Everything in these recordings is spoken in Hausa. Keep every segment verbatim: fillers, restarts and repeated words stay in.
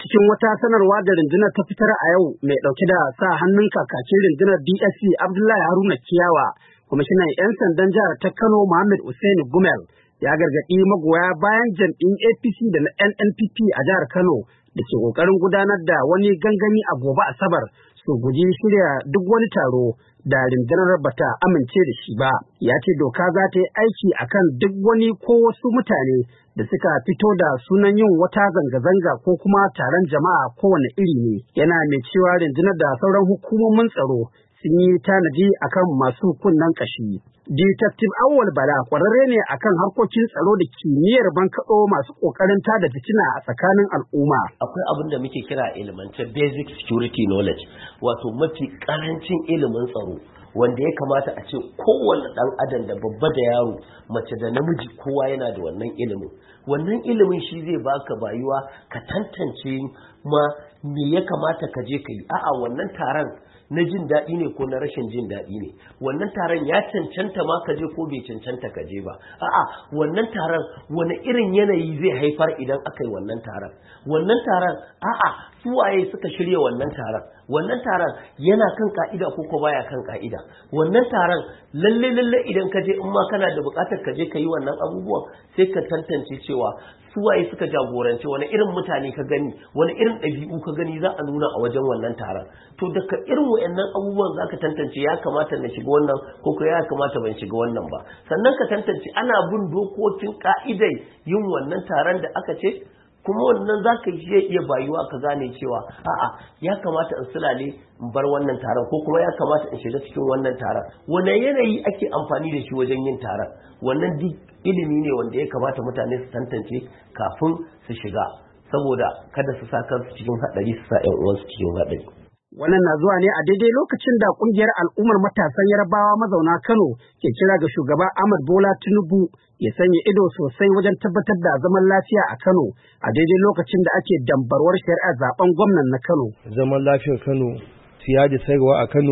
cikin wata sanarwa da rundunar ta fitar a yau mai ɗauke da sa hannun kakakin rundunar D S P Abdullahi Haruna Kiyawa, kwamishinan 'yan sandan jihar ta Kano Muhammad Usaini Gumel ya gargaɗi magoya bayan jam'in A P C da na N N P P a jihar Kano da ke ƙoƙarin gudanar da wani gangami a gobe Asabar su guji shirya duk wani taro da rundunar bata amince da shi ba. Ya ce doka za ta yi aiki akan duk wani ko wasu mutane da suka fito da sunan yin wata zanga-zanga ko kuma taron jama'a kowane iri ne. Yana mai cewa rundunar da sauran hukumomin tsaro sun yi tanadi akan masu kunnen kashi. Detective Awwal Bala kwararre ne akan harkokin tsaro da kimiyyar bankaɗo masu ƙoƙarin tada fitina a tsakanin al'umma. Akwai abin da muke kira ilimance basic security knowledge, wato mafi ƙarancin ilimin tsaro, wanda ya kamata a ce kowane ɗan adam da babba da yaro, mace da namiji, kowa yana da wannan ilimin. Wannan ilimin shi zai baka bayuwa ka tantance ma me ya kamata ka je ka yi. A'a, wannan taron na jin daɗi ne ko na rashin jin daɗi ne, wannan taron ya cancanta ma ka je ko bai cancanta ka je ba. A'a, wannan taron wani irin yanayi zai haifar idan aka yi wannan taron. Wannan taron a'a su waye suka shirya wannan taron, wannan taron yana kan ka'ida ko ko baya kan ka'ida. Wannan taron lalle lalle idan ka je in ma kana da buƙatar ka je ka yi wannan abubuwan, sai ka tantance cewa su waye suka jagoranci, wani irin mutane ka gani, wani irin ɗabi'u ka gani za a nuna a wajen wannan taron. To daga irin wayannan abubuwan za ka tantance ya kamata na shiga wannan ko ko ya kamata ban shiga wannan ba. Sannan ka tantance ana bin dokokin ka'idai yin wannan taron da aka ce, kuma wannan za ka iya bayuwa ka gane cewa a'a ya kamata in sulale in bar wannan taron ko kuma ya kamata in shiga cikin wannan taron. Wane yanayi ake amfani da shi wajen yin taron? Wannan duk ilimi ne wanda ya kamata mutane su tantance kafin su shiga, saboda kada su sa kansu cikin haɗari, su sa 'yan uwansu cikin haɗari. Wannan na zuwa ne a daidai lokacin da kungiyar al'ummar matasan Yarabawa mazauna Kano ke kira ga shugaba Ahmad Bola Tinubu ya sanya ido sosai wajen tabbatar da zaman lafiya a Kano a daidai lokacin da ake dambarwar shari'ar zaben gwamnan na Kano. Zaman lafiyar Kano, siya da sayarwa a Kano,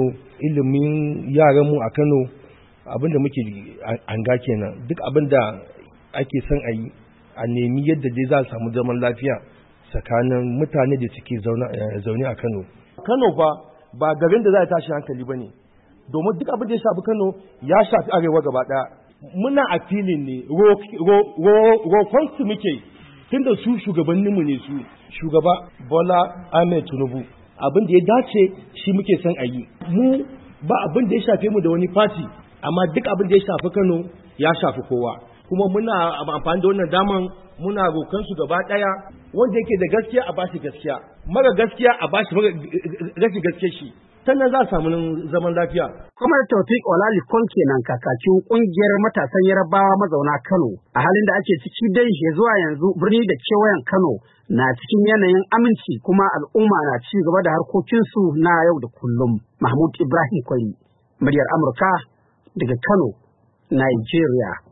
ilimin yaranmu a Kano, abin da muke anga kenan. Duk abin da ake son a yi, a nemi yadda dai za a samu zaman lafiya tsakanin mutane da suke zaune a Kano. Kano ba ba garin da za a tashi hankali ba ne, domin duk abin da ya shafi Kano ya shafi arewa gaba ɗaya. Muna a filin ne, roƙonsu muke tun da su shugabanninmu ne, su shugaba Bola Ahmed Tinubu, abin da ya dace shi muke son a yi. Mu ba abin da ya shafe mu da wani fati, amma duk abin da ya shafi Kano ya shafi kowa. Kuma muna amfani da wannan daman muna roƙon su gaba ɗaya, wanda yake da gaskiya a bashi gaskiya, mara gaskiya a bashi rashin gaskiya shi, sannan za a samu zaman lafiya. Kamar Taufik Olalikon kenan kakakin ƙungiyar matasan Yarabawa mazauna Kano. A halin da ake ciki dai ya zuwa yanzu birni da kewayen Kano na cikin yanayin aminci, kuma al'umma na ci gaba da harkokinsu na yau da kullum. Mahmud Ibrahim Kwari, muryar Amurka daga Kano, Nigeria.